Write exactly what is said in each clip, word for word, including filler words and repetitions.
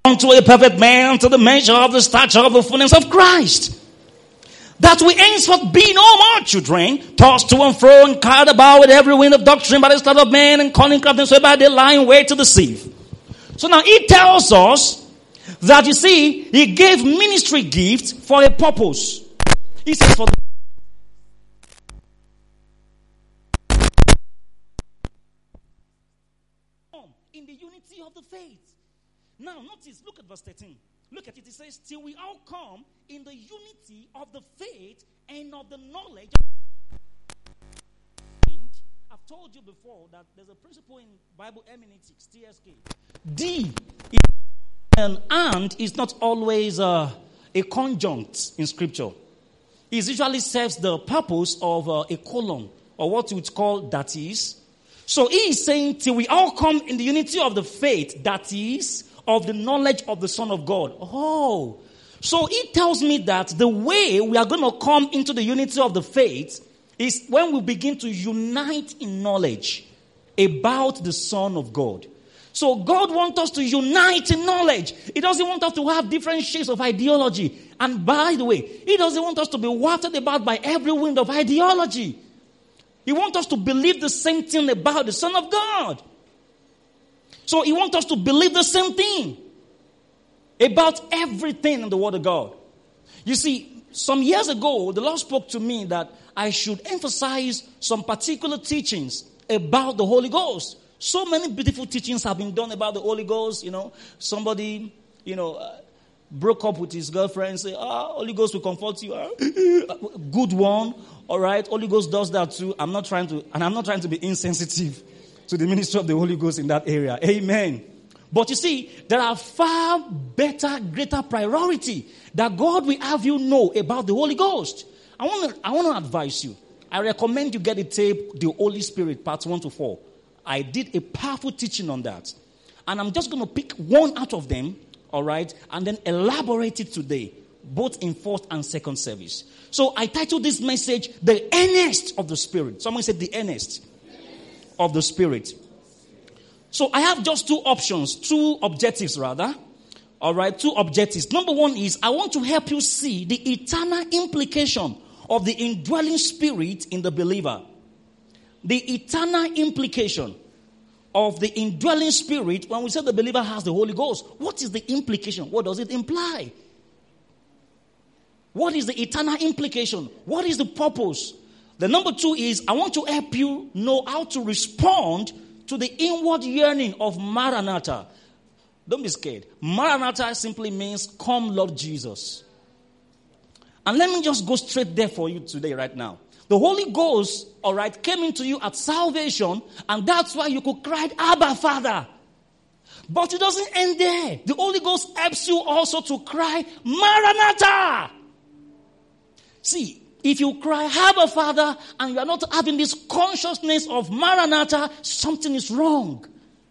unto a perfect man, to the measure of the stature of the fullness of Christ. That we henceforth be no more children, tossed to and fro and carried about with every wind of doctrine by the sleight of men and cunning craftiness whereby they lie in wait to deceive. So now he tells us that, you see, he gave ministry gifts for a purpose. He says for the in the unity of the faith. Now notice, look at verse thirteen. Look at it. It says, till we all come in the unity of the faith and of the knowledge. I've told you before that there's a principle in Bible hermeneutics, T S K. D and and is not always uh, a conjunct in Scripture. It usually serves the purpose of uh, a colon, or what you would call that is. So he is saying, till we all come in the unity of the faith, that is, of the knowledge of the Son of God. Oh, so he tells me that the way we are going to come into the unity of the faith is when we begin to unite in knowledge about the Son of God. So God wants us to unite in knowledge. He doesn't want us to have different shades of ideology. And by the way, He doesn't want us to be wafted about by every wind of ideology. He wants us to believe the same thing about the Son of God. So He wants us to believe the same thing about everything in the Word of God. You see, some years ago, the Lord spoke to me that I should emphasize some particular teachings about the Holy Ghost. So many beautiful teachings have been done about the Holy Ghost. You know, somebody, you know, uh, broke up with his girlfriend, say, ah, Holy Ghost will comfort you. Ah, good one. All right. Holy Ghost does that too. I'm not trying to, and I'm not trying to be insensitive to the ministry of the Holy Ghost in that area. Amen. But you see, there are far better, greater priority that God will have you know about the Holy Ghost. I want to, I want to advise you. I recommend you get the tape, The Holy Spirit, parts one to four. I did a powerful teaching on that. And I'm just going to pick one out of them, all right, and then elaborate it today, both in first and second service. So I titled this message, The Earnest of the Spirit. Someone said the earnest of the Spirit. So I have just two options, two objectives rather. All right, two objectives. Number one is I want to help you see the eternal implication of the indwelling Spirit in the believer. The eternal implication of the indwelling Spirit, when we say the believer has the Holy Ghost, what is the implication? What does it imply? What is the eternal implication? What is the purpose? The number two is I want to help you know how to respond to the inward yearning of Maranatha. Don't be scared. Maranatha simply means, come Lord Jesus. And let me just go straight there for you today, right now. The Holy Ghost, all right, came into you at salvation, and that's why you could cry, Abba, Father. But it doesn't end there. The Holy Ghost helps you also to cry, Maranatha. See, if you cry, Abba, Father, and you are not having this consciousness of Maranatha, something is wrong.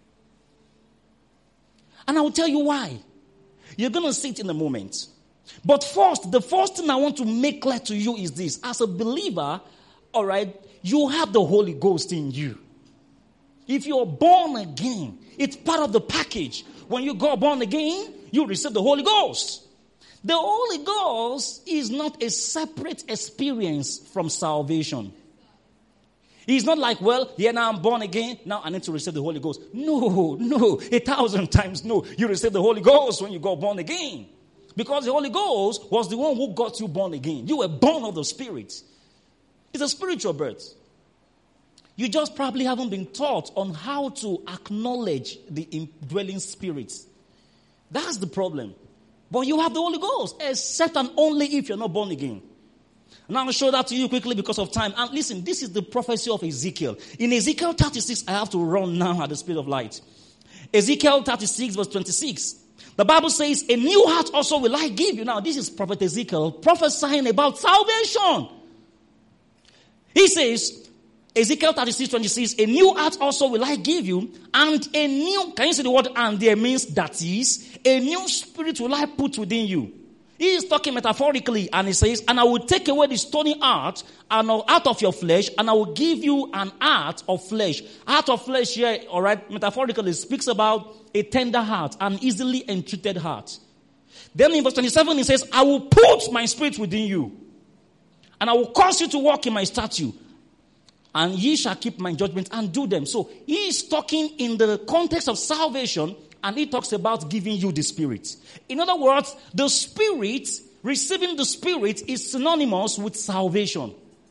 And I will tell you why. You're going to see it in a moment. But first, the first thing I want to make clear to you is this. As a believer, all right, you have the Holy Ghost in you. If you're born again, it's part of the package. When you go born again, you receive the Holy Ghost. The Holy Ghost is not a separate experience from salvation. He's not like, well, yeah, now I'm born again. Now I need to receive the Holy Ghost. No, no, a thousand times no. You receive the Holy Ghost when you got born again. Because the Holy Ghost was the one who got you born again. You were born of the Spirit. It's a spiritual birth. You just probably haven't been taught on how to acknowledge the indwelling Spirit. That's the problem. But you have the Holy Ghost, except and only if you're not born again. And I'm going to show that to you quickly because of time. And listen, this is the prophecy of Ezekiel. In Ezekiel thirty-six, I have to run now at the speed of light. Ezekiel thirty-six, verse twenty-six. The Bible says, a new heart also will I give you. Now, this is Prophet Ezekiel prophesying about salvation. He says, Ezekiel thirty-six, twenty-six, a new heart also will I give you, and a new, can you see the word and there means that is, a new spirit will I put within you. He is talking metaphorically, and he says, and I will take away the stony heart and out of your flesh, and I will give you an heart of flesh. Heart of flesh here, all right, metaphorically speaks about a tender heart, an easily entreated heart. Then in verse twenty-seven, he says, I will put my spirit within you, and I will cause you to walk in my statute, and ye shall keep my judgments and do them. So he is talking in the context of salvation, and he talks about giving you the Spirit. In other words, the Spirit, receiving the Spirit is synonymous with salvation.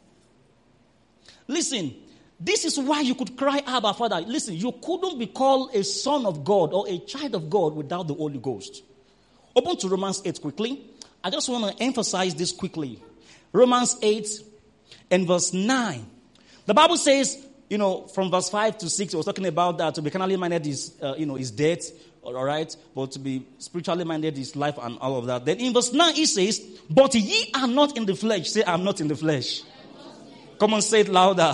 Listen, this is why you could cry, Abba, Father. Listen, you couldn't be called a son of God or a child of God without the Holy Ghost. Open to Romans eight quickly. I just want to emphasize this quickly. Romans eight and verse nine. The Bible says, you know, from verse five to six, it was talking about that to be carnally minded is, uh, you know, is death, all right? But to be spiritually minded is life and all of that. Then in verse nine, it says, but ye are not in the flesh. Say, I'm not in the flesh. Come on, say it louder.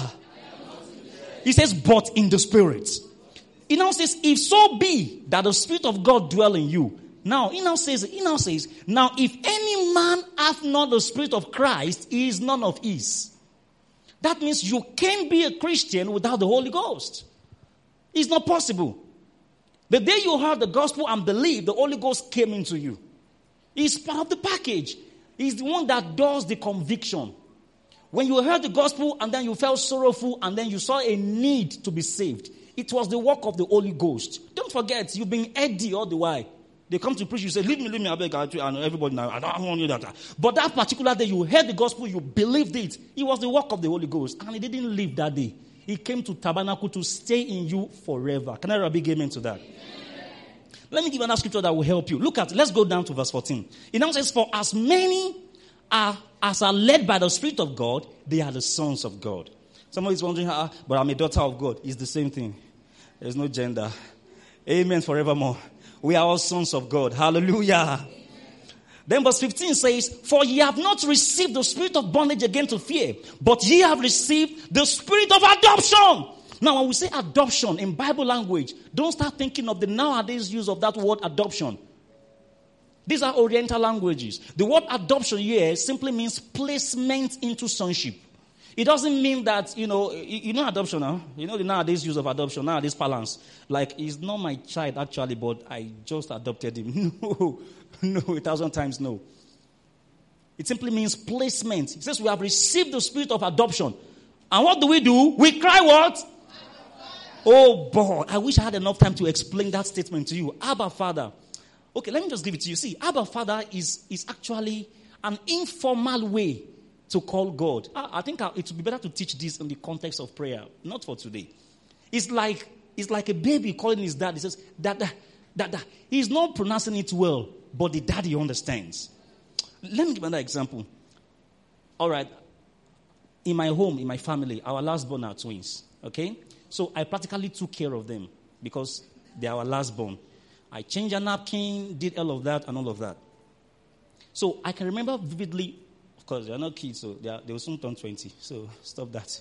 He says, but in the Spirit. He now says, if so be that the Spirit of God dwell in you. Now, he now says, he now says, now if any man hath not the Spirit of Christ, he is none of his. That means you can't be a Christian without the Holy Ghost. It's not possible. The day you heard the gospel and believed, the Holy Ghost came into you. He's part of the package. He's the one that does the conviction. When you heard the gospel and then you felt sorrowful and then you saw a need to be saved, it was the work of the Holy Ghost. Don't forget, you've been Eddie all the while. They come to preach, you say, leave me, leave me, I beg, I and everybody now, I don't want you that. But that particular day, you heard the gospel, you believed it. It was the work of the Holy Ghost. And he didn't leave that day. He came to tabernacle to stay in you forever. Can I have a big amen to that? Amen. Let me give another scripture that will help you. Look at, let's go down to verse fourteen. It now says, for as many are, as are led by the Spirit of God, they are the sons of God. Somebody is wondering, ah, but I'm a daughter of God. It's the same thing. There's no gender. Amen forevermore. We are all sons of God. Hallelujah. Amen. Then verse fifteen says, for ye have not received the spirit of bondage again to fear, but ye have received the spirit of adoption. Now, when we say adoption in Bible language, don't start thinking of the nowadays use of that word adoption. These are Oriental languages. The word adoption here simply means placement into sonship. It doesn't mean that, you know, you, you know adoption, huh? You know the nowadays use of adoption, nowadays balance. Like, he's not my child actually, but I just adopted him. No, no, a thousand times no. It simply means placement. It says we have received the spirit of adoption. And what do we do? We cry what? Oh boy, I wish I had enough time to explain that statement to you. Abba Father. Okay, let me just give it to you. See, Abba Father is, is actually an informal way to call God. I, I think it would be better to teach this in the context of prayer, not for today. It's like it's like a baby calling his dad. He says, Dada, Dada. He's not pronouncing it well, but the daddy understands. Let me give another example. All right. In my home, in my family, our last born are twins. Okay? So I practically took care of them because they are our last born. I changed a napkin, did all of that and all of that. So I can remember vividly. Of course, they are not kids, so they, are, they will soon turn twenty. So stop that.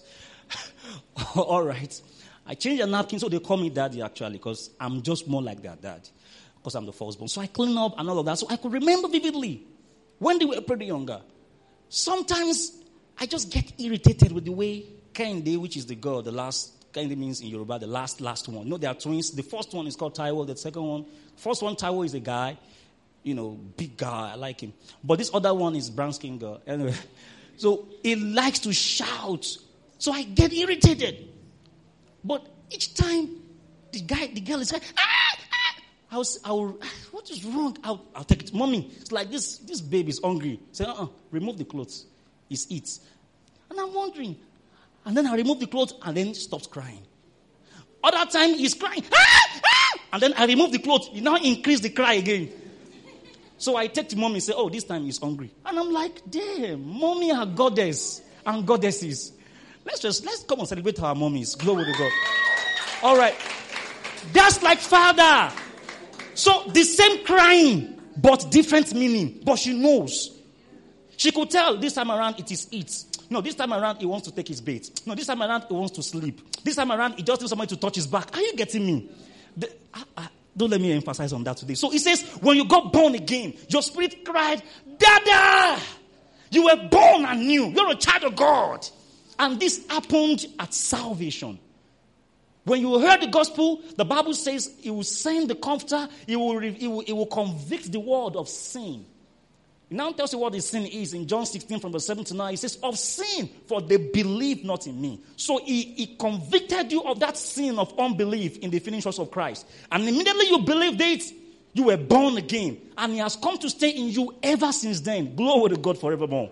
All right. I changed a napkin, so they call me daddy actually, because I'm just more like their dad, because I'm the firstborn. So I clean up and all of that. So I could remember vividly when they were pretty younger. Sometimes I just get irritated with the way Kende, which is the girl, the last, Kende means in Yoruba, the last, last one. No, they are twins. The first one is called Taiwo. The second one, first one, Taiwo is a guy. You know, big guy, I like him. But this other one is brown skin girl. Anyway, so he likes to shout. So I get irritated. But each time the guy, the girl is like, ah, ah, I was, I will, what is wrong? I'll, I'll take it. Mommy, it's like this, this baby is hungry. Say, uh-uh, remove the clothes. It's it. And I'm wondering. And then I remove the clothes and then he stops crying. Other time he's crying, ah, ah, and then I remove the clothes. He now increase the cry again. So I take to mommy and say, oh, this time he's hungry. And I'm like, damn, mommy are goddess and goddesses. Let's just, let's come and celebrate our mommies. Glory to God. All right. That's like father. So the same crying, but different meaning. But she knows. She could tell this time around it is it. No, this time around he wants to take his bait. No, this time around he wants to sleep. This time around he just needs somebody to touch his back. Are you getting me? The, I, I, Don't let me emphasize on that today. So it says, when you got born again, your spirit cried, Dada! You were born anew. You're a child of God. And this happened at salvation. When you heard the gospel, the Bible says it will send the comforter, it will, it will, it will convict the world of sin. It now tells you what the sin is in John sixteen from verse seven to nine. It says, of sin, for they believe not in me. So he, he convicted you of that sin of unbelief in the finished works of Christ. And immediately you believed it, you were born again. And he has come to stay in you ever since then. Glory to God forevermore.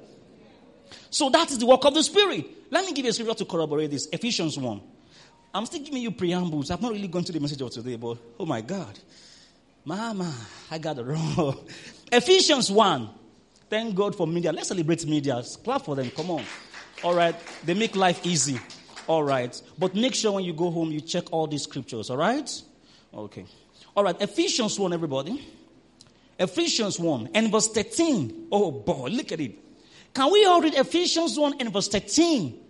So that is the work of the Spirit. Let me give you a scripture to corroborate this. Ephesians one. I'm still giving you preambles. I've not really gone to the message of today, but oh my God. Mama, I got it wrong. Ephesians one. Thank God for media. Let's celebrate media. Clap for them. Come on. All right. They make life easy. All right. But make sure when you go home, you check all these scriptures. All right? Okay. All right. Ephesians one, everybody. Ephesians one and verse thirteen. Oh, boy. Look at it. Can we all read Ephesians one and verse thirteen?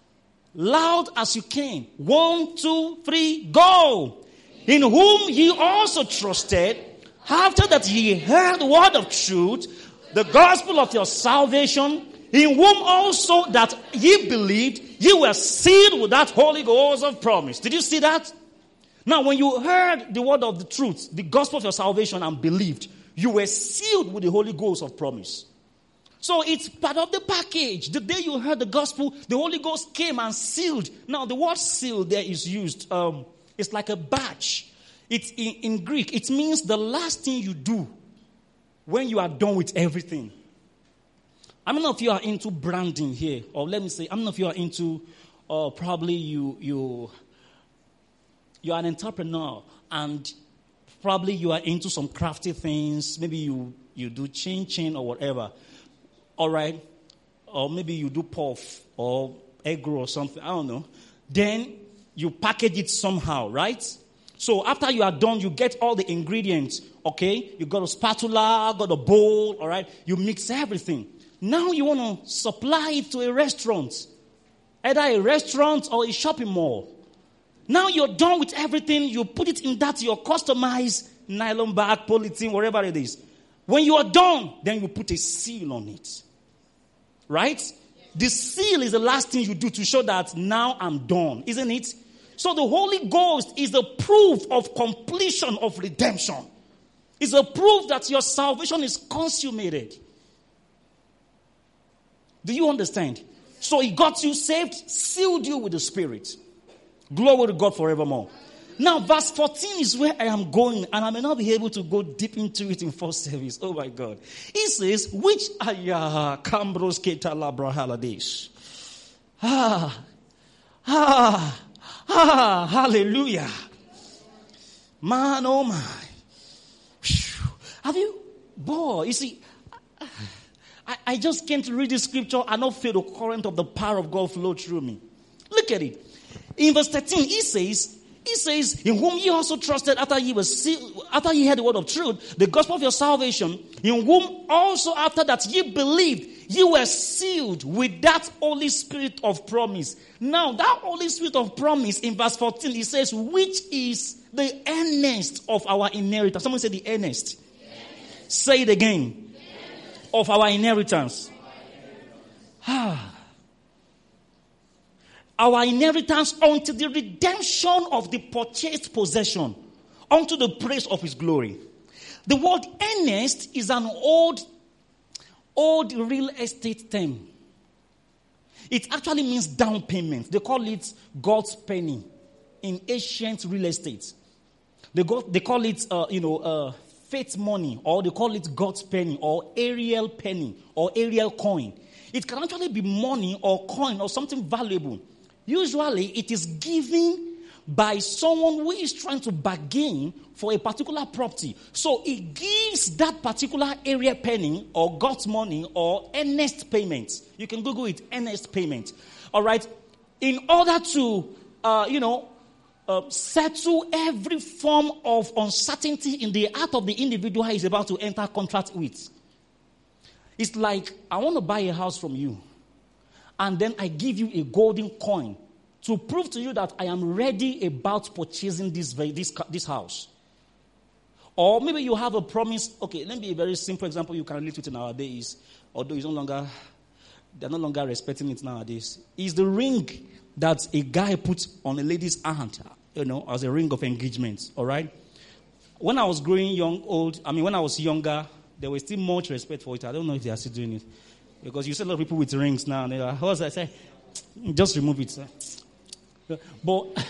Loud as you can. One, two, three, go. In whom ye also trusted, after that ye heard the word of truth, the gospel of your salvation, in whom also that ye believed, ye were sealed with that Holy Ghost of promise. Did you see that? Now, when you heard the word of the truth, the gospel of your salvation, and believed, you were sealed with the Holy Ghost of promise. So it's part of the package. The day you heard the gospel, the Holy Ghost came and sealed. Now, the word seal there is used. Um, it's like a badge. It's in, in Greek. It means the last thing you do when you are done with everything. How many of you are into branding here? Or let me say, how many of you are into, uh, probably you, you, you're an entrepreneur and probably you are into some crafty things. Maybe you, you do chain chain or whatever. All right. Or maybe you do puff or egg roll or something. I don't know. Then you package it somehow, right? So after you are done, you get all the ingredients, okay? You got a spatula, got a bowl, all right? You mix everything. Now you want to supply it to a restaurant. Either a restaurant or a shopping mall. Now you're done with everything. You put it in that your customized nylon bag, polythene, whatever it is. When you are done, then you put a seal on it. Right? The seal is the last thing you do to show that now I'm done, isn't it? So the Holy Ghost is the proof of completion of redemption. It's a proof that your salvation is consummated. Do you understand? So he got you saved, sealed you with the Spirit. Glory to God forevermore. Now, verse fourteen is where I am going, and I may not be able to go deep into it in first service. Oh my God. He says, which ayah kambros ketala brahaladish. Ah, ah, ah, hallelujah. Man, oh my. Have you, boy, you see, I, I just came to read the scripture and not feel the current of the power of God flow through me. Look at it. In verse thirteen, he says, He says, in whom ye also trusted after ye were sealed, after ye heard the word of truth, the gospel of your salvation, in whom also after that ye believed, ye were sealed with that Holy Spirit of promise. Now, that Holy Spirit of promise in verse fourteen, he says, which is the earnest of our inheritance. Someone say the earnest. Yes. Say it again. Yes. Of our inheritance. Ah. Our inheritance unto the redemption of the purchased possession, unto the praise of his glory. The word earnest is an old, old real estate term. It actually means down payment. They call it God's penny in ancient real estate. They, go, they call it, uh, you know, uh, faith money, or they call it God's penny, or Ariel penny, or Ariel coin. It can actually be money or coin or something valuable. Usually, it is given by someone who is trying to bargain for a particular property. So, it gives that particular area penny or God's money or earnest payment. You can Google it, earnest payment. All right? In order to, uh, you know, uh, settle every form of uncertainty in the heart of the individual he is about to enter contract with. It's like, I want to buy a house from you. And then I give you a golden coin to prove to you that I am ready about purchasing this, this, this house. Or maybe you have a promise. Okay, let me be a very simple example you can relate to nowadays, although it's no longer, they're no longer respecting it nowadays. Is the ring that a guy puts on a lady's hand, you know, as a ring of engagement, all right? When I was growing young, old, I mean, when I was younger, there was still much respect for it. I don't know if they are still doing it. Because you see a lot of people with rings now, and they're like, what was I say? Just remove it. Sir. But,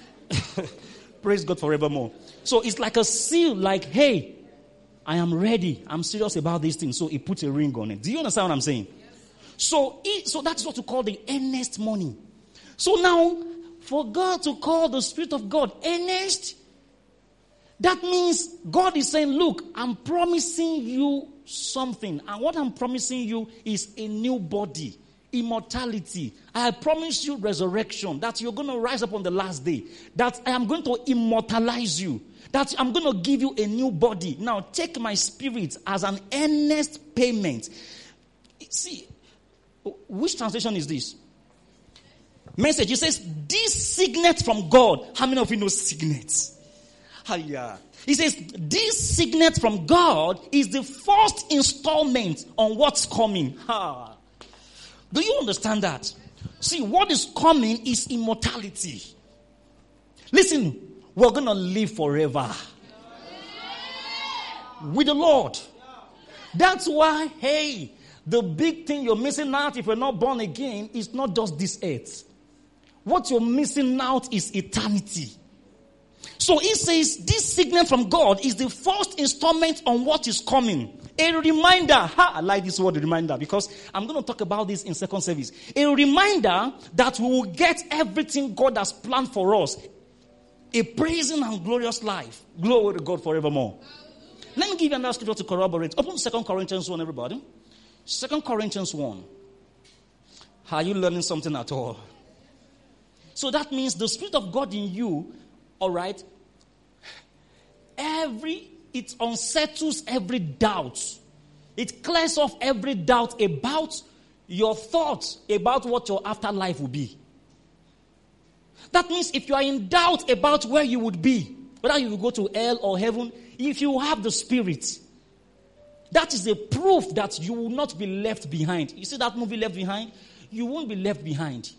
praise God forevermore. So it's like a seal, like, hey, I am ready. I'm serious about this thing. So he puts a ring on it. Do you understand what I'm saying? Yes. So, it, so that's what we call the earnest money. So now, for God to call the Spirit of God earnest, that means God is saying, look, I'm promising you something. And what I'm promising you is a new body, immortality. I promise you resurrection, that you're going to rise up on the last day. That I am going to immortalize you. That I'm going to give you a new body. Now, take my spirit as an earnest payment. See, which translation is this? Message, it says, this signet from God. How many of you know signet? Yeah. He says, this signet from God is the first installment on what's coming. Ha. Do you understand that? See, what is coming is immortality. Listen, we're going to live forever with the Lord. That's why, hey, the big thing you're missing out if you're not born again is not just this earth. What you're missing out is eternity. So he says this signet from God is the first installment on what is coming. A reminder. Ha, I like this word, reminder, because I'm going to talk about this in second service. A reminder that we will get everything God has planned for us. A praising and glorious life. Glory to God forevermore. Let me give you another scripture to corroborate. Open Second Corinthians one, everybody. Second Corinthians one. Are you learning something at all? So that means the Spirit of God in you, all right, every, it unsettles every doubt. It clears off every doubt about your thoughts about what your afterlife will be. That means if you are in doubt about where you would be, whether you will go to hell or heaven, if you have the Spirit, that is a proof that you will not be left behind. You see that movie Left Behind? You won't be left behind.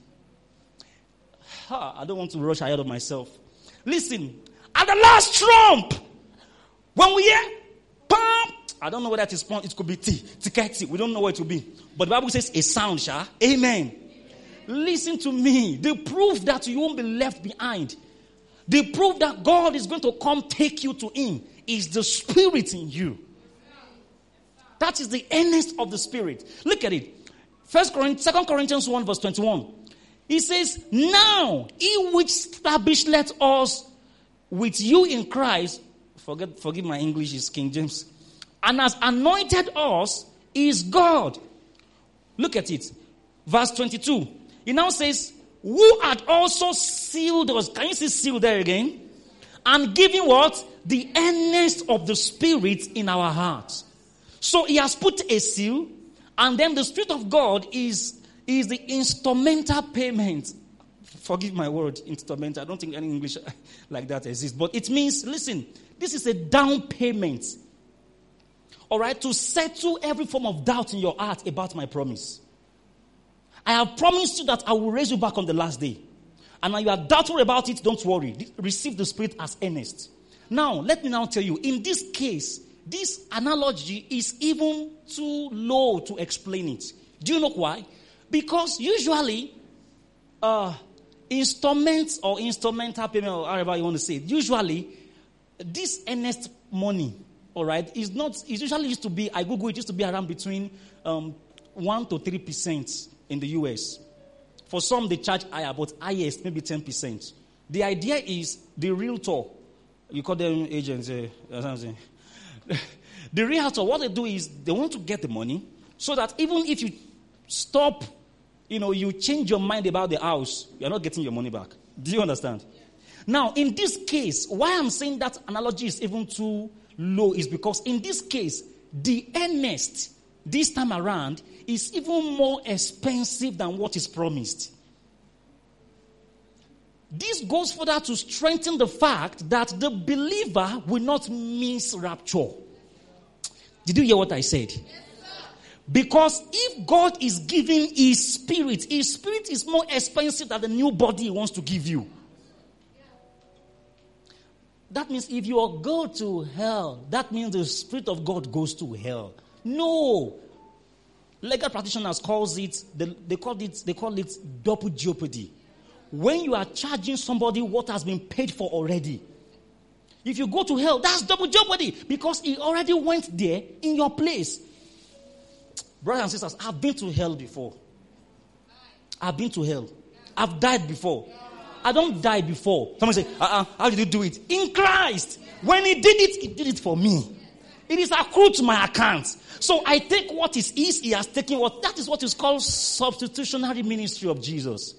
Ha, I don't want to rush ahead of myself. Listen, at the last trump, when we hear, pam, I don't know whether it is pam, it could be T, T, we don't know what it will be. But the Bible says a sound, sha. Amen. Listen to me. The proof that you won't be left behind, the proof that God is going to come take you to Him, is the Spirit in you. That is the earnest of the Spirit. Look at it. First Corinthians, Second Corinthians one verse twenty-one. He says, now, He which established us with you in Christ, forget, forgive my English, is King James, and has anointed us is God. Look at it. Verse twenty-two. He now says, who had also sealed us. Can you see seal there again? And giving what? The earnest of the Spirit in our hearts. So He has put a seal, and then the Spirit of God is is the instrumental payment. Forgive my word, instrumental. I don't think any English like that exists. But it means, listen, this is a down payment. All right, to settle every form of doubt in your heart about my promise. I have promised you that I will raise you back on the last day. And now you are doubtful about it, don't worry. Receive the Spirit as earnest. Now, let me now tell you, in this case, this analogy is even too low to explain it. Do you know why? Because usually, uh, instruments or instrumental payment, or however you want to say it, usually, this earnest money, all right, is not, it usually used to be, I Google, it used to be around between um, one to three percent in the U S. For some, they charge higher, but highest, maybe ten percent. The idea is the realtor, you call them agents, uh, the realtor, what they do is they want to get the money so that even if you stop, you know, you change your mind about the house, you're not getting your money back. Do you understand? Yeah. Now, in this case, why I'm saying that analogy is even too low is because in this case, the earnest this time around is even more expensive than what is promised. This goes further to strengthen the fact that the believer will not miss rapture. Did you hear what I said? Yes, because if God is giving His Spirit, His Spirit is more expensive than the new body He wants to give you. That means if you go to hell, that means the Spirit of God goes to hell. No. Legal practitioners calls it, they, they call it, they call it double jeopardy. When you are charging somebody what has been paid for already. If you go to hell, that's double jeopardy because he already went there in your place. Brothers and sisters, I've been to hell before. I've been to hell. I've died before. I don't die before. Someone say, uh-uh, how did you do it? In Christ. When He did it, He did it for me. It is accrued to my account. So I take what is His, He has taken what. That is what is called substitutionary ministry of Jesus.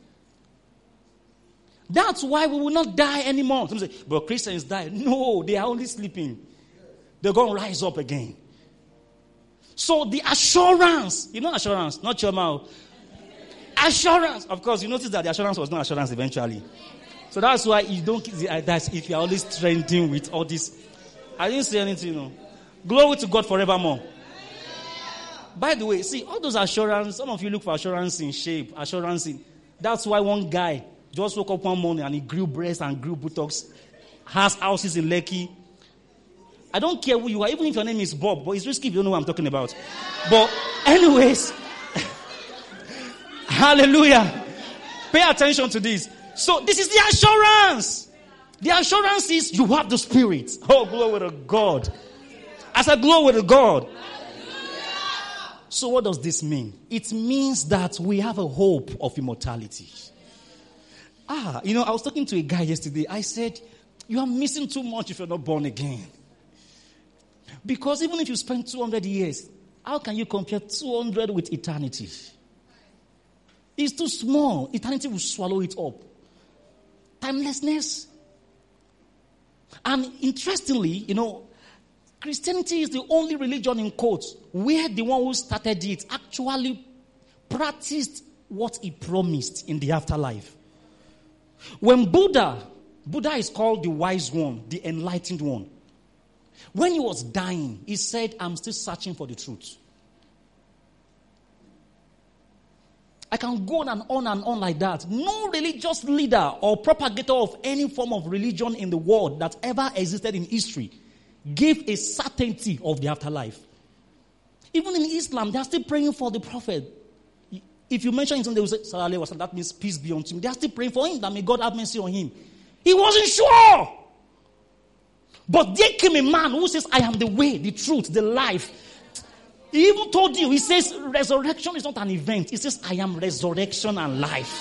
That's why we will not die anymore. Some say, but Christians die. No, they are only sleeping. They're going to rise up again. So the assurance, you know assurance, not your mouth. Assurance. Of course, you notice that the assurance was not assurance eventually. So that's why you don't, that's if you're always trending with all this. I didn't say anything, you know. Glory to God forevermore. By the way, see, all those assurance, some of you look for assurance in shape, assurance in, that's why one guy just woke up one morning and he grew breasts and grew buttocks, has houses in Lekki. I don't care who you are, even if your name is Bob, but it's risky if you don't know what I'm talking about. But anyways, hallelujah. Pay attention to this. So this is the assurance. The assurance is you have the Spirit. Oh, glory to God. I said glory to God. So what does this mean? It means that we have a hope of immortality. Ah, you know, I was talking to a guy yesterday. I said, you are missing too much if you're not born again. Because even if you spend two hundred years, how can you compare two hundred with eternity? It's too small. Eternity will swallow it up. Timelessness. And interestingly, you know, Christianity is the only religion in quotes where the one who started it actually practiced what he promised in the afterlife. When Buddha, Buddha is called the wise one, the enlightened one. When he was dying, he said, I'm still searching for the truth. I can go on and on and on like that. No religious leader or propagator of any form of religion in the world that ever existed in history gave a certainty of the afterlife. Even in Islam, they are still praying for the Prophet. If you mention him, they will say, Sallallahu Alaihi Wasallam, that means peace be unto him. They are still praying for him, that may God have mercy on him. He wasn't sure. But there came a man who says, I am the way, the truth, the life. He even told you, he says, resurrection is not an event. He says, I am resurrection and life.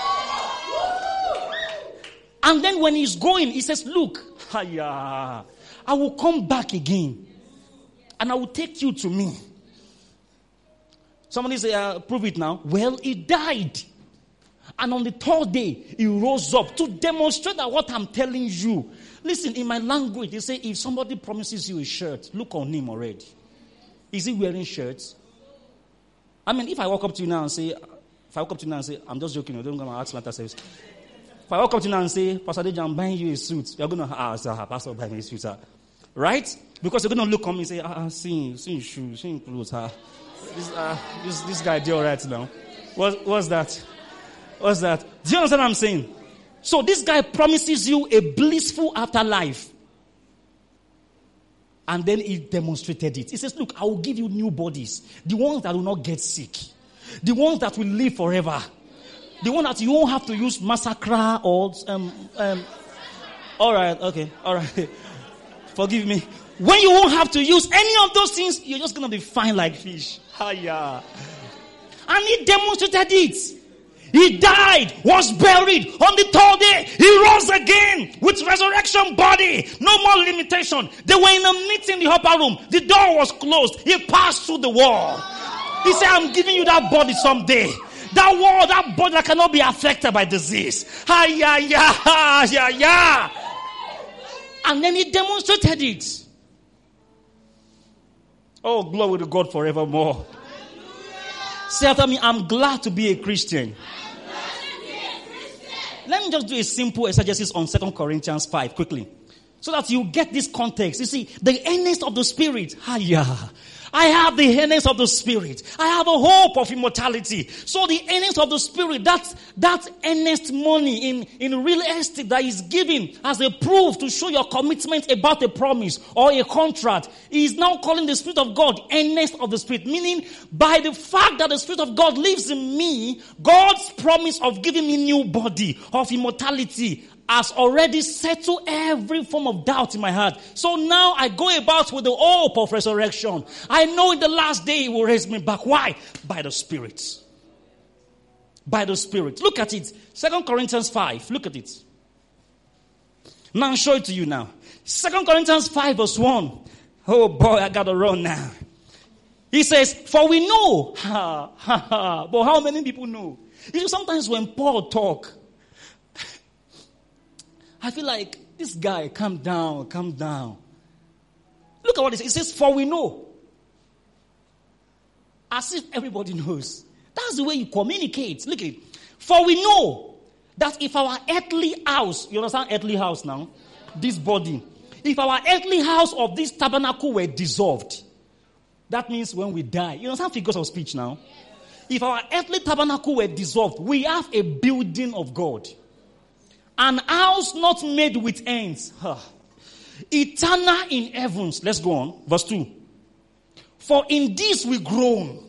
And then when he's going, he says, look, I will come back again. And I will take you to me. Somebody say, uh, prove it now. Well, he died. And on the third day, he rose up to demonstrate that what I'm telling you. Listen, in my language, they say if somebody promises you a shirt, look on him already. Is he wearing shirts? I mean, if I walk up to you now and say, if I walk up to you now and say, I'm just joking, I don't go to ask matter service. If I walk up to you now and say, Pastor Deja, I'm buying you a suit, you're going to ask, ah, Pastor, buy me a suit, sir. Right? Because you're going to look on me and say, ah, see, see shoes, see clothes, ah. This, uh, this, this guy did all right now. What, what's that? What's that? Do you understand what I'm saying? So this guy promises you a blissful afterlife. And then he demonstrated it. He says, look, I will give you new bodies. The ones that will not get sick. The ones that will live forever. The one that you won't have to use massacre or... Um, um, all right, okay, all right. Forgive me. When you won't have to use any of those things, you're just going to be fine like fish. Hiya. And he demonstrated it. He died, was buried. On the third day, he rose again with resurrection body. No more limitation. They were in a meeting in the upper room. The door was closed. He passed through the wall. He said, I'm giving you that body someday. That wall, that body that cannot be affected by disease. Hiya, ya, ya, ya. And then he demonstrated it. Oh, glory to God forevermore. Hallelujah. Say after me, I'm glad to be a Christian. let me just do a simple exegesis on Second Corinthians five quickly, so that you get this context. You see, the earnest of the Spirit. Hiya. I have the earnest of the Spirit. I have a hope of immortality. So the earnest of the Spirit, that, that earnest money in, in real estate that is given as a proof to show your commitment about a promise or a contract, is now calling the Spirit of God earnest of the Spirit. Meaning, by the fact that the Spirit of God lives in me, God's promise of giving me new body, of immortality, has already settled every form of doubt in my heart. So now I go about with the hope of resurrection. I know in the last day He will raise me back. Why? By the Spirit. By the Spirit. Look at it. Second Corinthians five. Look at it. Now I'll show it to you now. Second Corinthians five verse one. Oh boy, I gotta run now. He says, for we know. Ha, ha, ha. But how many people know? You know, sometimes when Paul talk, I feel like, this guy, calm down, calm down. Look at what it says. It says, for we know. As if everybody knows. That's the way you communicate. Look at it. For we know that if our earthly house, you understand earthly house now? This body. If our earthly house of this tabernacle were dissolved, that means when we die. You understand figures of speech now? If our earthly tabernacle were dissolved, we have a building of God. An house not made with hands. Huh. Eternal in heavens. Let's go on. Verse two. For in this we groan,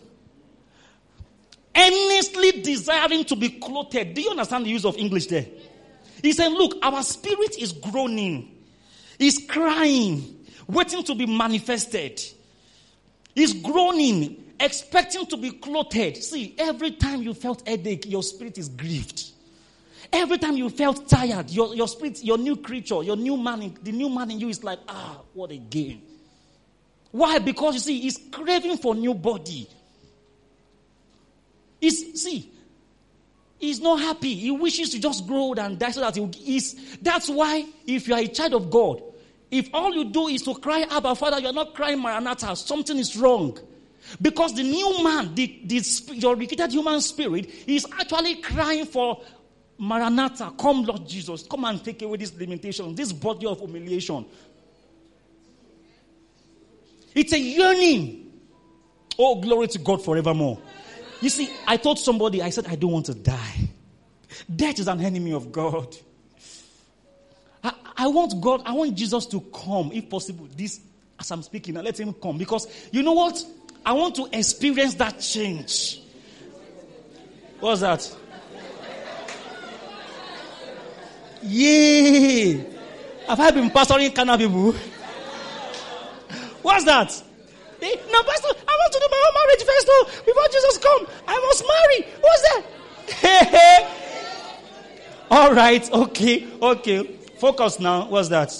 earnestly desiring to be clothed. Do you understand the use of English there? He said, look, our spirit is groaning. Is crying. Waiting to be manifested. Is groaning. Expecting to be clothed. See, every time you felt headache, your spirit is grieved. Every time you felt tired, your, your spirit, your new creature, your new man, in, the new man in you is like, ah, what again? Why? Because you see, he's craving for new body. He's, see, he's not happy. He wishes to just grow old and die so that he is. That's why if you are a child of God, if all you do is to cry, Abba, Father, you are not crying Maranatha, something is wrong. Because the new man, the, the, your recreated human spirit, is actually crying for Maranatha, come Lord Jesus, come and take away this limitation, this body of humiliation. It's a yearning. Oh, glory to God forevermore. You see, I told somebody, I said, I don't want to die. Death is an enemy of God. I, I want God, I want Jesus to come, if possible, this, as I'm speaking, and let him come. Because, you know what? I want to experience that change. What's that? Yay! Have I been pastoring Kana people? What's that? Hey, no, Pastor, I want to do my own marriage first, though. Before Jesus come, I must marry. What's that? Hey, hey. All right, okay, okay. Focus now. What's that?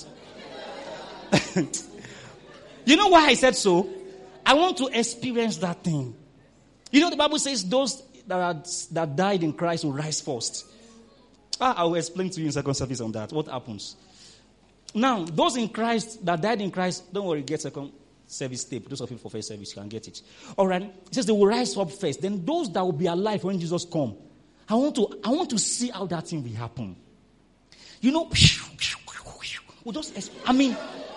You know why I said so? I want to experience that thing. You know, the Bible says those that, are, that died in Christ will rise first. Ah, I will explain to you in second service on that. What happens? Now, those in Christ that died in Christ, don't worry, get second service tape. Those of you for first service can get it. All right. It says they will rise up first. Then those that will be alive when Jesus comes, I want to, I want to see how that thing will happen. You know, we just, I mean,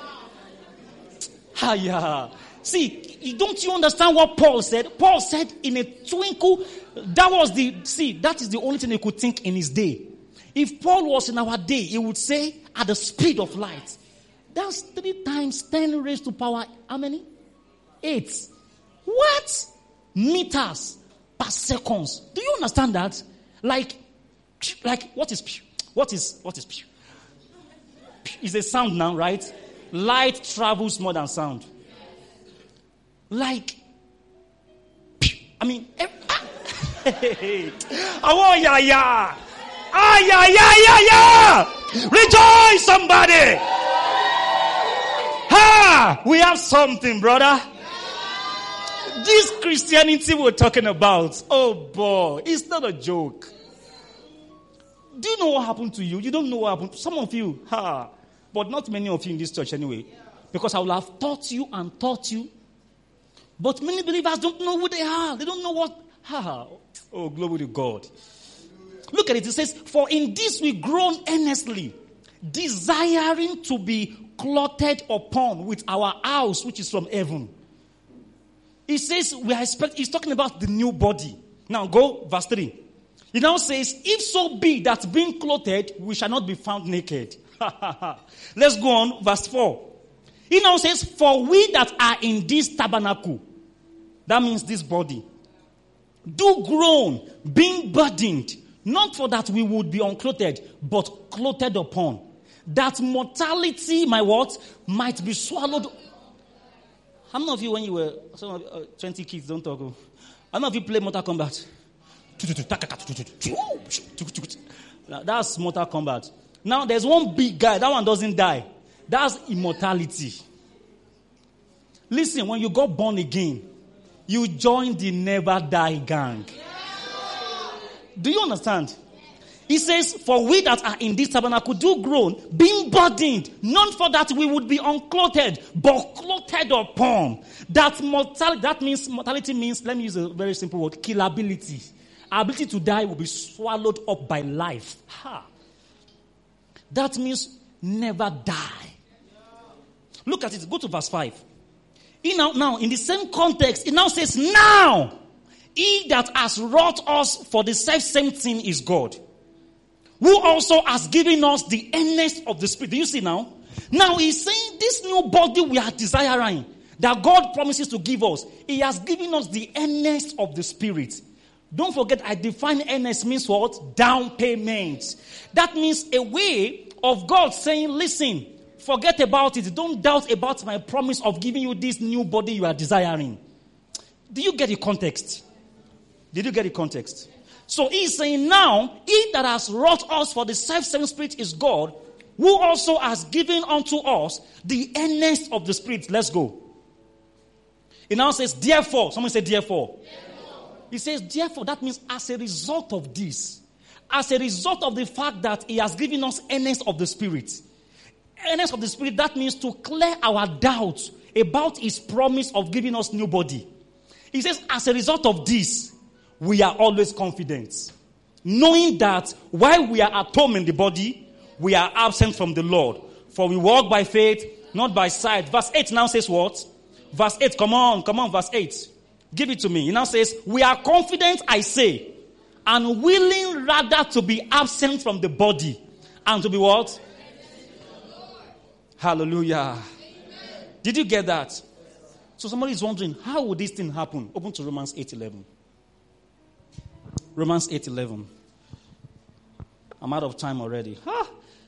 ah, yeah. See, don't you understand what Paul said? Paul said in a twinkle, that was the, see, that is the only thing he could think in his day. If Paul was in our day, he would say, at the speed of light. That's three times ten raised to power, how many? Eight. What? Meters per seconds. Do you understand that? Like, like, what is, what is, what is, it's a sound now, right? Light travels more than sound. Like, I mean, ah, oh, yeah, yeah. Ah, yeah, yeah, yeah, yeah. Rejoice, somebody. Ha! We have something, brother. This Christianity we're talking about, oh boy, it's not a joke. Do you know what happened to you? You don't know what happened. Some of you, ha, but not many of you in this church anyway. Because I will have taught you and taught you. But many believers don't know who they are. They don't know what, ha. Oh, glory to God. Look at it. It says, for in this we groan earnestly, desiring to be clothed upon with our house, which is from heaven. He says, we are expect, he's talking about the new body. Now go, verse three. He now says, if so be that being clothed, we shall not be found naked. Let's go on, verse four. He now says, for we that are in this tabernacle, that means this body, do groan, being burdened, not for that we would be unclothed, but clothed upon, that mortality, my what, might be swallowed. How many of you, when you were some of, uh, twenty kids, don't talk? How many of you play Mortal Kombat? That's Mortal Kombat. Now there's one big guy, that one doesn't die. That's immortality. Listen, when you got born again, you joined the never die gang. Do you understand? He says, for we that are in this tabernacle do groan, being burdened, not for that we would be unclothed, but clothed upon. That mortality, that means, mortality means, let me use a very simple word, killability. Our ability to die will be swallowed up by life. Ha. That means never die. Look at it, go to verse five. He now, now, in the same context, it now says, now, he that has wrought us for the self-same thing is God, who also has given us the earnest of the Spirit. Do you see now? Now he's saying this new body we are desiring, that God promises to give us, he has given us the earnest of the Spirit. Don't forget, I define earnest means what? Down payment. That means a way of God saying, listen, forget about it. Don't doubt about my promise of giving you this new body you are desiring. Do you get the context? Did you get the context? So he's saying now, he that has wrought us for the self-same Spirit is God, who also has given unto us the earnest of the Spirit. Let's go. He now says, therefore. Someone say, therefore. Therefore. He says, therefore. That means as a result of this, as a result of the fact that he has given us earnest of the Spirit. Earnest of the Spirit, that means to clear our doubts about his promise of giving us new body. He says, as a result of this, we are always confident, knowing that while we are at home in the body, we are absent from the Lord. For we walk by faith, not by sight. Verse eight now says what? Verse eight, come on, come on, verse eight. Give it to me. He now says, we are confident, I say, and willing rather to be absent from the body and to be what? Hallelujah. Amen. Did you get that? So somebody is wondering, how would this thing happen? Open to Romans eight eleven. Romans eight eleven. I'm out of time already. Huh?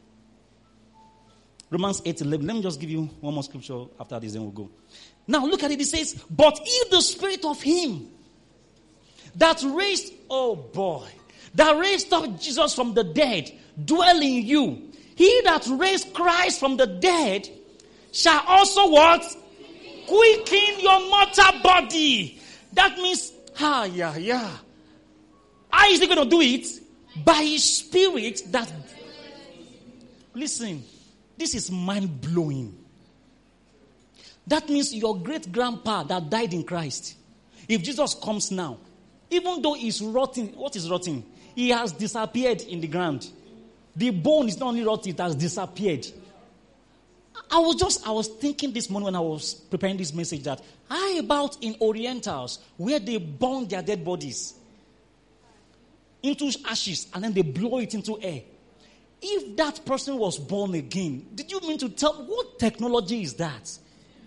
Romans eight eleven. Let me just give you one more scripture after this, then we'll go. Now look at it. It says, but if the Spirit of him that raised, oh boy, that raised up Jesus from the dead dwell in you, he that raised Christ from the dead shall also what? Quicken your mortal body. That means, ah, yeah, yeah. How is he going to do it? By his Spirit that... Listen, this is mind-blowing. That means your great-grandpa that died in Christ, if Jesus comes now, even though he's rotting, what is rotting? He has disappeared in the ground. The bone is not only rotting, it has disappeared. I was just, I was thinking this morning when I was preparing this message that, how about in Orientals, where they burn their dead bodies into ashes and then they blow it into air? If that person was born again, did you mean to tell, what technology is that?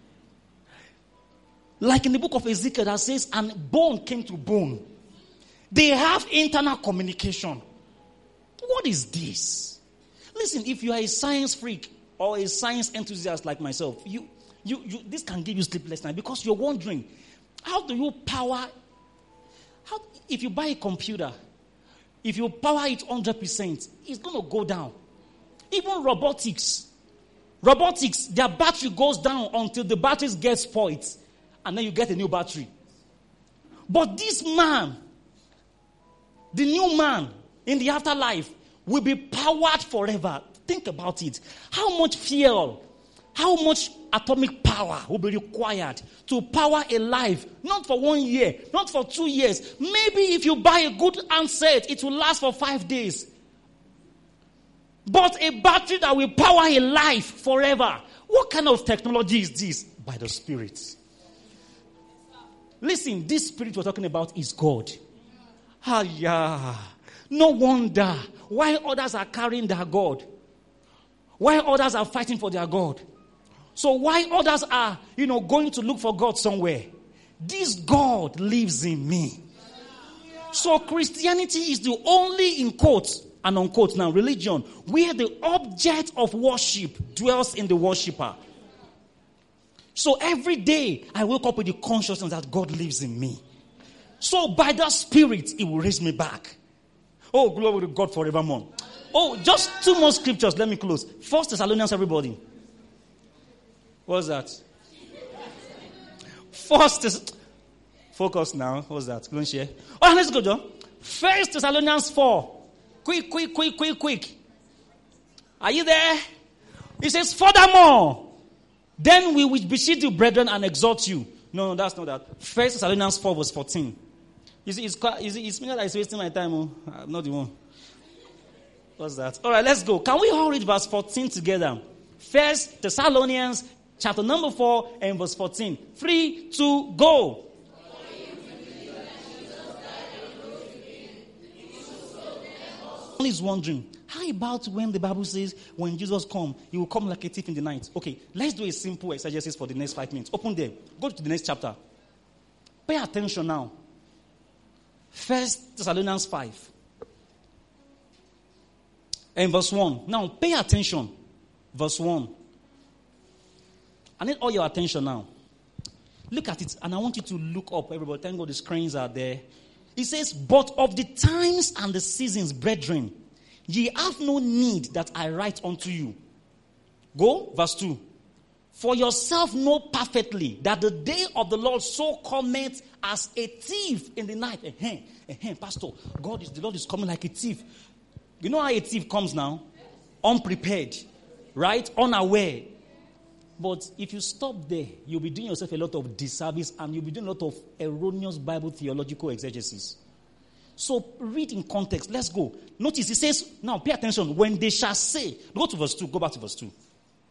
Like in the book of Ezekiel that says, and bone came to bone. They have internal communication. What is this? Listen, if you are a science freak or a science enthusiast like myself, you, you, you this can give you sleepless night because you're wondering, how do you power, how, if you buy a computer, if you power it one hundred percent, it's going to go down. Even robotics, robotics, their battery goes down until the batteries get spoiled, and then you get a new battery. But this man, the new man in the afterlife, will be powered forever. Think about it. How much fuel, How much atomic power will be required to power a life? Not for one year, not for two years. Maybe if you buy a good handset, it will last for five days. But a battery that will power a life forever. What kind of technology is this? By the Spirit. Listen, this Spirit we're talking about is God. Ah, yeah. No wonder why others are carrying their God. Why others are fighting for their God. So why others are, you know, going to look for God somewhere? This God lives in me. So Christianity is the only, in quotes and unquote now, religion where the object of worship dwells in the worshipper. So every day I wake up with the consciousness that God lives in me. So by that Spirit, He will raise me back. Oh, glory to God forevermore. Oh, just two more scriptures. Let me close. First Thessalonians, everybody. What's that? First is focus now. What's that? Go and share. Oh, let's go, John. First Thessalonians four. Quick, quick, quick, quick, quick. Are you there? It says, furthermore, then we will beseech you, brethren, and exhort you. No, no, that's not that. First Thessalonians four, verse fourteen. You see, it's quite, you see, it's me that is wasting my time. Oh, I'm not the one. What's that? All right, let's go. Can we all read verse fourteen together? First Thessalonians chapter number four and verse fourteen. Three, two, go. One is wondering, how about when the Bible says when Jesus comes, He will come like a thief in the night? Okay, let's do a simple exegesis for the next five minutes. Open there. Go to the next chapter. Pay attention now. First Thessalonians five. And verse one. Now, pay attention. Verse one. I need all your attention now. Look at it, and I want you to look up, everybody. Thank God the screens are there. It says, but of the times and the seasons, brethren, ye have no need that I write unto you. Go, verse two. For yourself know perfectly that the day of the Lord so cometh as a thief in the night. Eh, eh, eh, Pastor, God is the Lord is coming like a thief. You know how a thief comes now? Unprepared, right? Unaware. But if you stop there, you'll be doing yourself a lot of disservice and you'll be doing a lot of erroneous Bible theological exegesis. So read in context. Let's go. Notice it says, now pay attention. When they shall say, go to verse two. Go back to verse two.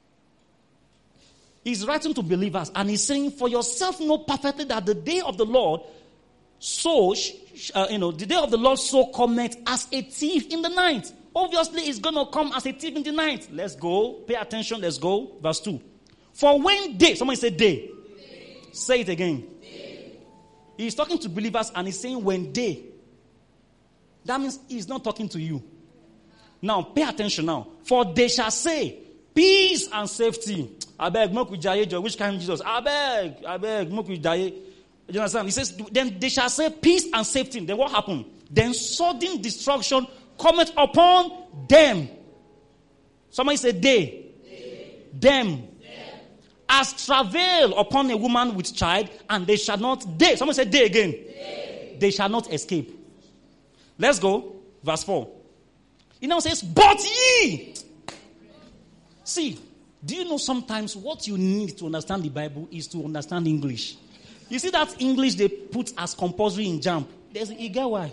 He's writing to believers and he's saying, for yourself know perfectly that the day of the Lord so, uh, you know, the day of the Lord so cometh as a thief in the night. Obviously, it's going to come as a thief in the night. Let's go. Pay attention. Let's go. Verse two. For when day, somebody say day. day. Say it again. Day. He's talking to believers and he's saying when day. That means he's not talking to you. Now, pay attention now. For they shall say, peace and safety. I beg, mock with Jaye, which kind of Jesus? I beg, I beg, mock with Jaye. You understand? He says, then they shall say peace and safety. Then what happened? Then sudden destruction cometh upon them. Somebody say they. they. Them. them. As travail upon a woman with child, and they shall not, they. Somebody say they again. They, they shall not escape. Let's go. Verse four. It now says, but ye. See, do you know sometimes what you need to understand the Bible is to understand English? You see that English they put as compulsory in JAMB. There's, you get why?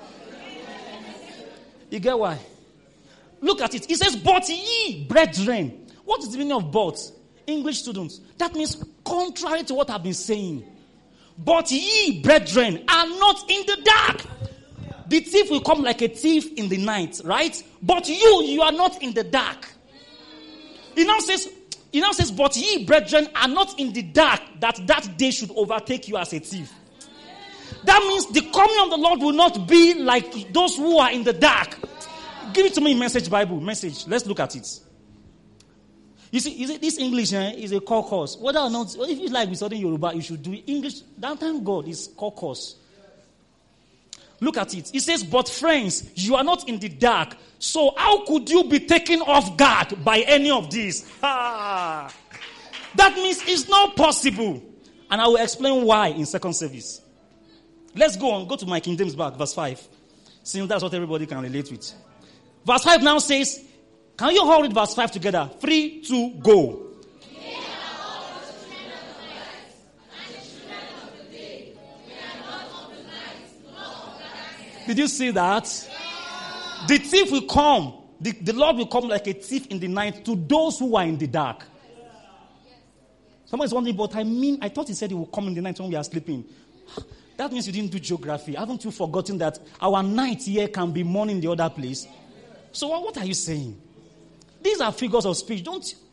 You get why? Look at it. It says, but ye, brethren. What is the meaning of but? English students. That means contrary to what I've been saying. But ye, brethren, are not in the dark. The thief will come like a thief in the night, right? But you, you are not in the dark. It now says, it now says, but ye, brethren, are not in the dark, that that day should overtake you as a thief. That means the coming of the Lord will not be like those who are in the dark. Give it to me in Message Bible. Message. Let's look at it. You see, is it, this English eh, is a core course. Whether or not, if you like with studying Yoruba, you should do English. That time God is core course. Look at it. It says, but friends, you are not in the dark. So how could you be taken off guard by any of these? That means it's not possible. And I will explain why in second service. Let's go on. Go to my King James back, verse five. Since that's what everybody can relate with. Verse five now says, can you all read verse five together? Three, two, go. Did you see that? The thief will come. The, the Lord will come like a thief in the night to those who are in the dark. Someone is wondering, but I mean, I thought he said he will come in the night when we are sleeping. That means you didn't do geography. Haven't you forgotten that our night here can be morning in the other place? So what, what are you saying? These are figures of speech. Don't you?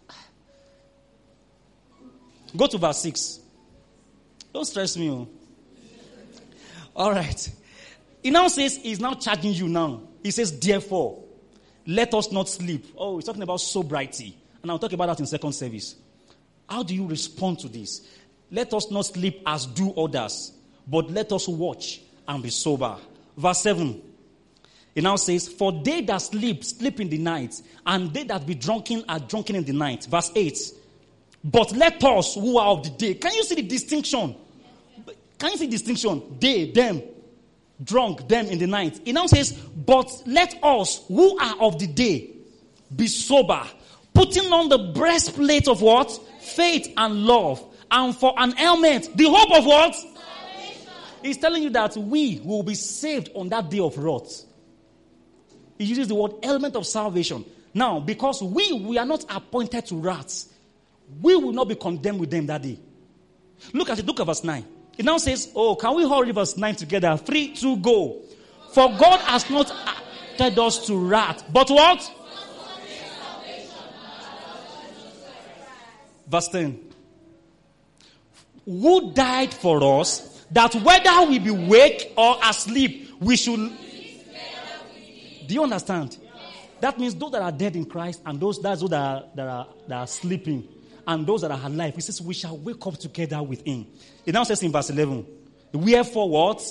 Go to verse six. Don't stress me. Oh. All right. He now says, he's now charging you now. He says, therefore, let us not sleep. Oh, he's talking about sobriety. And I'll talk about that in second service. How do you respond to this? Let us not sleep as do others, but let us watch and be sober. Verse seven. He now says, for they that sleep, sleep in the night, and they that be drunken are drunken in the night. Verse eight. But let us who are of the day. Can you see the distinction? Can you see the distinction? They, them, drunk, them in the night. He now says, but let us who are of the day be sober, putting on the breastplate of what? Faith and love. And for an helmet, the hope of what? Salvation. He's telling you that we will be saved on that day of wrath. He uses the word element of salvation. Now, because we, we are not appointed to wrath, we will not be condemned with them that day. Look at it. Look at verse nine. It now says, oh, can we hurry verse nine together? Three, two, go. For God has not appointed us to wrath, but what? Verse ten. Who died for us, that whether we be awake or asleep, we should... Do you understand? That means those that are dead in Christ and those, that's those that are, that are, that are sleeping and those that are alive, he says we shall wake up together with him. It now says in verse eleven, wherefore what?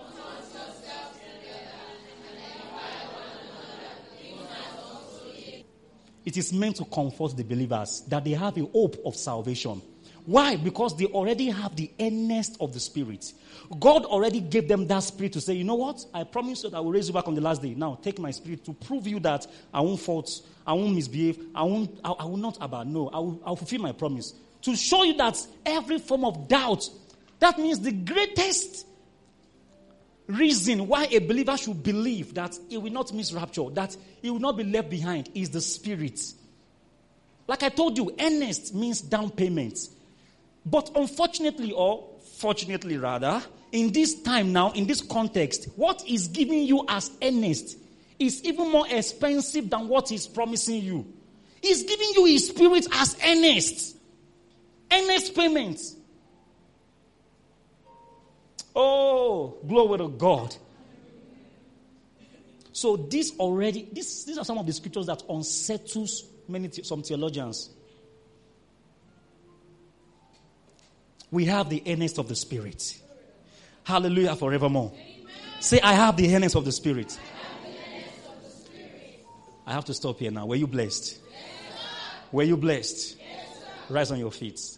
It is meant to comfort the believers that they have a hope of salvation. Why? Because they already have the earnest of the Spirit. God already gave them that Spirit to say, you know what? I promise you that I will raise you back on the last day. Now, take my Spirit to prove you that I won't fault, I won't misbehave, I won't, I, I will not abandon. No, I will, I will fulfill my promise. To show you that every form of doubt, that means the greatest reason why a believer should believe that he will not miss rapture, that he will not be left behind, is the Spirit. Like I told you, earnest means down payment. But unfortunately, or fortunately rather, in this time now, in this context, what is giving you as earnest is even more expensive than what he's promising you. He's giving you his Spirit as earnest. Earnest payment. Oh, glory to God. So this already, this, these are some of the scriptures that unsettles many, some theologians. We have the earnest of the Spirit. Hallelujah forevermore. Amen. Say, I have the earnest of the Spirit. I have the earnest of the Spirit. I have to stop here now. Were you blessed? Yes, sir. Were you blessed? Yes, sir. Rise on your feet.